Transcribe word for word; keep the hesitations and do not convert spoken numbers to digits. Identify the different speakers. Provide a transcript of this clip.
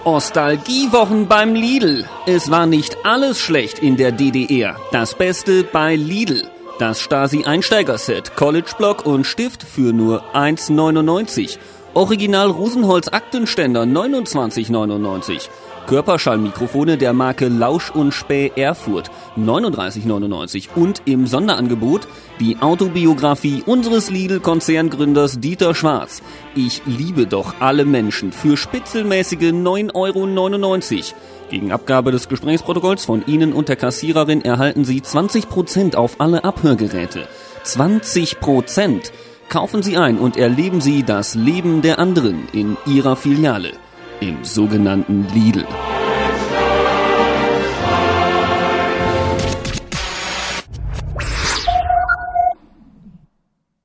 Speaker 1: Ostalgiewochen beim Lidl. Es war nicht alles schlecht in der D D R. Das Beste bei Lidl. Das Stasi-Einsteiger-Set, College-Block und Stift für nur eins neunundneunzig. Original Rosenholz Aktenständer neunundzwanzig neunundneunzig. Körperschallmikrofone der Marke Lausch und Späh Erfurt neununddreißig neunundneunzig und im Sonderangebot die Autobiografie unseres Lidl-Konzerngründers Dieter Schwarz. Ich liebe doch alle Menschen für spitzelmäßige neun Euro neunundneunzig. Gegen Abgabe des Gesprächsprotokolls von Ihnen und der Kassiererin erhalten Sie zwanzig Prozent auf alle Abhörgeräte. zwanzig Prozent! Kaufen Sie ein und erleben Sie das Leben der anderen in Ihrer Filiale. Im sogenannten Lidl.